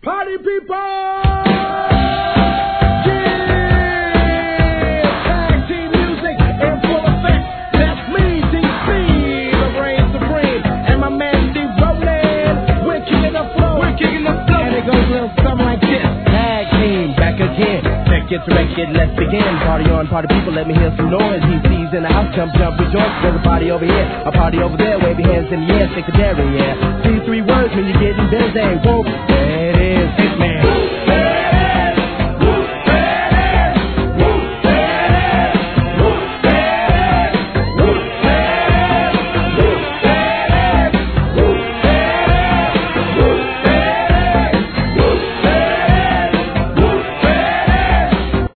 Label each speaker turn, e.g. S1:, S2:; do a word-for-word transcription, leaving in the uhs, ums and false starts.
S1: Party people! Get the record, let's begin. Party on, party people, let me hear some noise. D C's in the house, jump, jump, rejoice. There's a party over here, a party over there. Wave your hands in the air, shake the dairy, yeah. See three words when you're getting busy. Whoa, there it is, Hitman.